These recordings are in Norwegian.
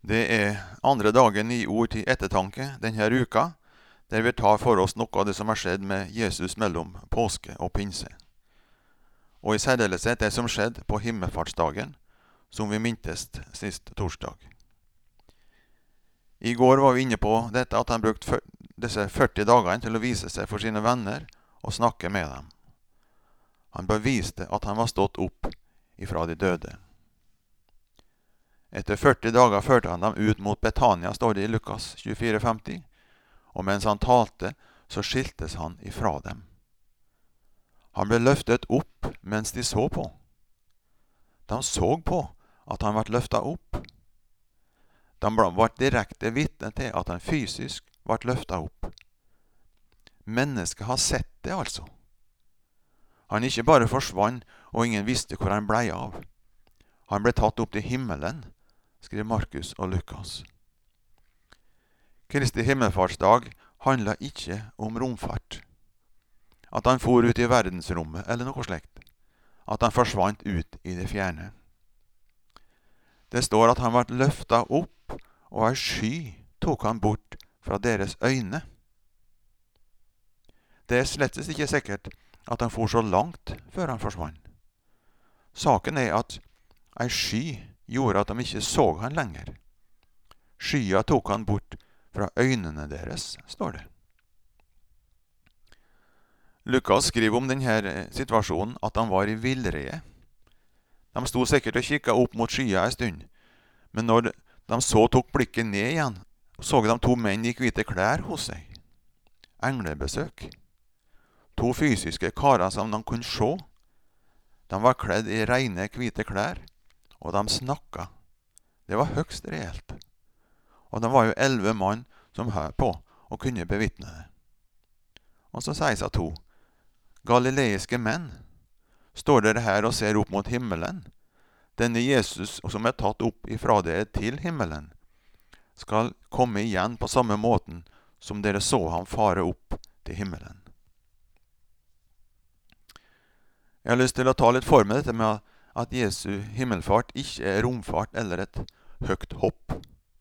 Det andre dagen i ord til ettertanke denne uka, der vi tar for oss noe av det som har skjedd med Jesus mellom påske og pinse. Og i særdeleshet det som skjedde på himmelfartsdagen, som vi mintest sist torsdag. I går var vi inne på dette at han brukte disse 40 dagene til å vise seg for sine venner og snakke med dem. Han beviste at han var stått opp ifra de døde. Etter 40 dager førte han dem ut mot Betania, står det i Lukas 24,50, og mens han talte, så skiltes han ifra dem. Han ble løftet opp mens de så på. De så på at han ble løftet opp. De ble direkte vitne til at han fysisk ble løftet opp. Mennesket har sett det altså. Han ikke bare forsvant, og ingen visste hvor han ble av. Han ble tatt opp til himmelen, skriver Markus og Lukas. Kristi himmelfartsdag handler ikke om romfart. At han for ut i verdensrommet, eller noe slekt. At han forsvant ut i det fjerne. Det står at han ble løftet opp, og en sky tok han bort fra deres øyne. Det slettes ikke sikkert at han for så langt før han forsvant. Saken at en sky gjorde at de ikke så han lenger. Skya tok han bort fra øynene deres, står det. Lukas skriver om denne situasjonen at han var i villreie. De sto sikkert og kikket opp mot skya en stund, men når de så tok blikket ned igjen, så de to menn i hvite klær hos seg. Englebesøk. To fysiske karer som de kunne se. De var kledd i rene hvite klær, og de snakket. Det var høgst reelt. Og det var jo 11 mann som hørte på og kunne bevitne det. Og så sier seg to galileiske menn. Står dere her og ser opp mot himmelen? Denne Jesus som er tatt opp ifra dere til himmelen, skal komme igjen på samme måten som dere så ham fare opp til himmelen. Jeg har lyst til å ta litt for meg dette med at Jesu himmelfart ikke er romfart eller et høyt hopp.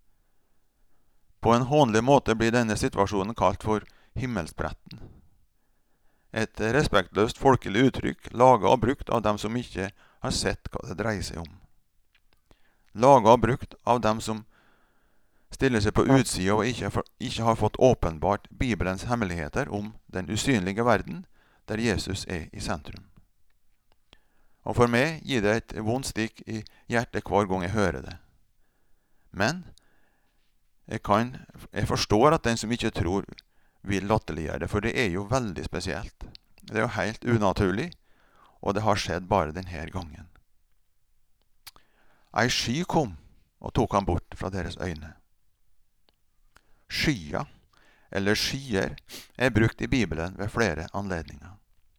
På en hånlig måte blir denne situasjonen kalt for himmelspretten. Et respektløst folkelig uttrykk laget og brukt av dem som ikke har sett hva det dreier seg om. Laget og brukt av dem som stiller seg på utsida og ikke har fått åpenbart Bibelens hemmeligheter om den usynlige verden der Jesus er i sentrum. Og for meg gir det et vondt stikk i hjertet hver gang jeg hører det. Men jeg forstår at den som ikke tror vil latterliggjøre det, for det er jo veldig spesielt. Det er jo helt unaturlig, og det har skjedd bare denne gangen. Ei sky kom og tok han bort fra deres øyne. Skya, eller skyer, er brukt i Bibelen ved flere anledninger.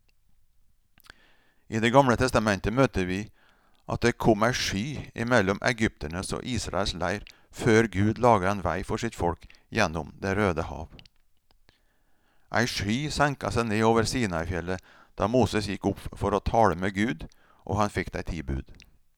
I Det gamle testamentet møter vi at det kom ei sky imellom egypternes og Israels leir før Gud laget en vei for sitt folk gjennom Det røde hav. Ei sky senka seg ned over Sinai-fjellet da Moses gikk opp for å tale med Gud, og han fikk de 10 bud.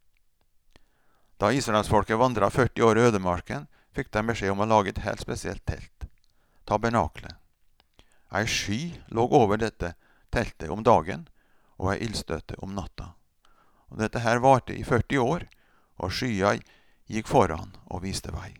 Da Israelsfolket vandret 40 år i ødemarken, fikk de beskjed om å lage et helt spesielt telt, tabernaklet. Ei sky lå over dette teltet om dagen, og ei ildstøtte om natta. Og dette her varte i 40 år, og skya gikk foran og viste vei.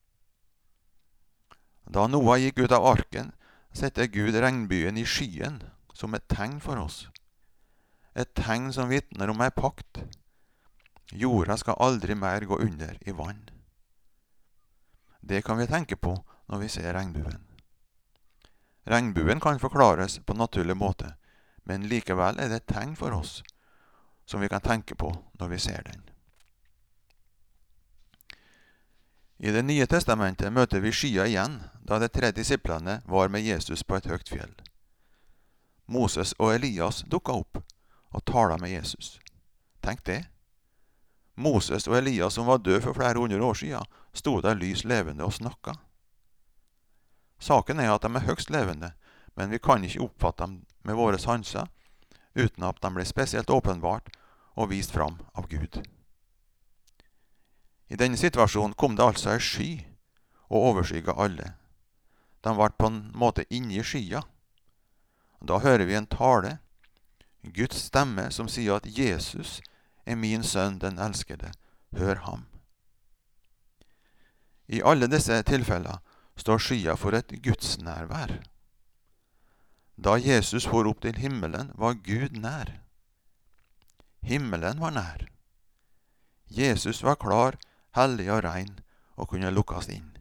Da Noah gikk ut av arken, sette Gud regnbuen i skyen som et tegn for oss. Et tegn som vitner om ei pakt. Jorda skal aldri mer gå under i vann. Det kan vi tenke på når vi ser regnbuen. Regnbuen kan forklares på naturlig måte, men likevel er det et tegn for oss som vi kan tenke på når vi ser den. I Det nye testamentet møter vi skya igjen da de 3 disiplene var med Jesus på et høyt fjell. Moses og Elias dukket opp og talte med Jesus. Tenk det. Moses og Elias, som var død for flere 100 år siden, stod der lys levende og snakket. Saken er at de er høgst levende, men vi kan ikke oppfatte dem med våre sanser uten at de blir spesielt åpenbart og vist fram av Gud. I denne situasjonen kom det altså en sky og overskygget alle. De var på en måte inne i skya. Da hører vi en tale, Guds stemme, som sier at Jesus er min sønn, den elskede. Hør ham. I alle disse tilfeller står skya for et gudsnærvær. Da Jesus for opp til himmelen, var Gud nær. Himmelen var nær. Jesus var klar, hellig og rein, og kunne lukkes inn.